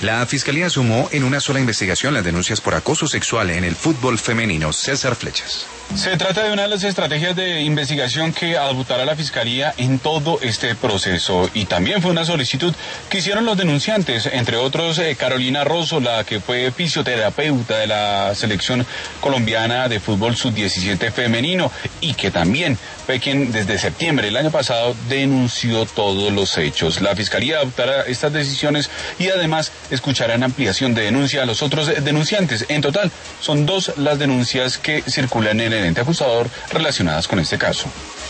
La Fiscalía sumó en una sola investigación las denuncias por acoso sexual en el fútbol femenino. César Flechas. Se trata de una de las estrategias de investigación que adoptará la Fiscalía en todo este proceso, y también fue una solicitud que hicieron los denunciantes, entre otros Carolina Rosso, la que fue fisioterapeuta de la selección colombiana de fútbol sub-17 femenino, y que también fue quien desde septiembre del año pasado denunció todos los hechos. La Fiscalía adoptará estas decisiones y además escuchará en ampliación de denuncia a los otros denunciantes. En total, son 2 las denuncias que circulan en el ente acusador relacionadas con este caso.